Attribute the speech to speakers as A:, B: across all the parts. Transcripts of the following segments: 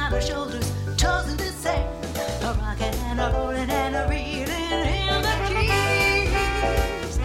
A: our shoulders, toes in the sand, a rockin' and a rollin' and a reelin' in the keys.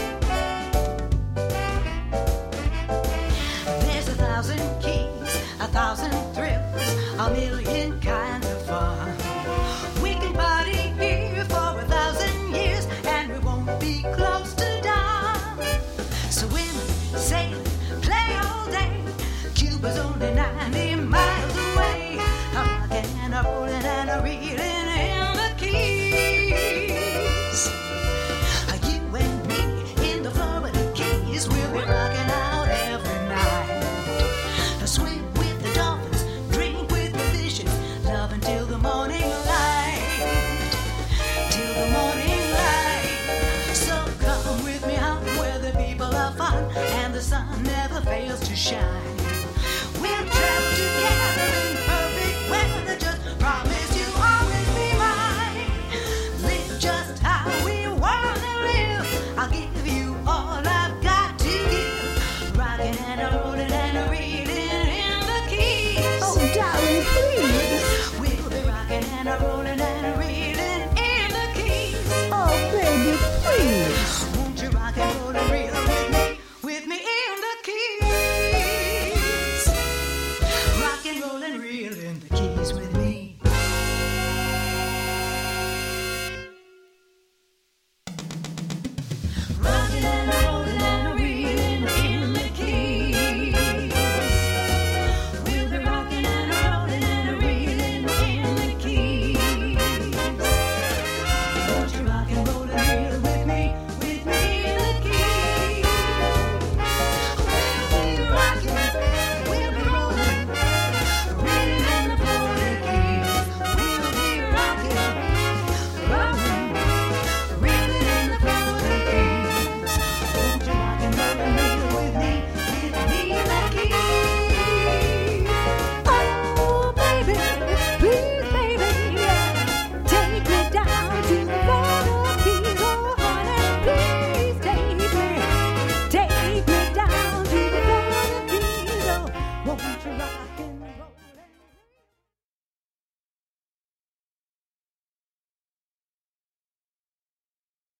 A: There's 1,000 keys, 1,000 thrills, a million kinds of fun. We can party here for 1,000 years, and we won't be close to dawn. Swimming, sailing, play all day. Cuba's only 90 miles away. A rockin' and a rollin' and a reelin' in the keys. You and me in the Florida Keys, we'll be rockin' out every night. Swim with the dolphins, drink with the fishes, love until the morning light. Till the morning light. So come with me out where the people are fun and the sun never fails to shine. We'll travel together in perfect weather. Just promise you'll always be mine. Live just how we wanna live. I'll give you all I've got to give. Rockin' and a rollin' and a reelin' in the keys.
B: Oh, darling, please.
A: We'll be rockin' and a rollin' and a reelin' in the keys.
B: Oh, baby, please.
A: Won't you rock and roll and reel with me in the keys? Rock and roll and reel in the keys with me.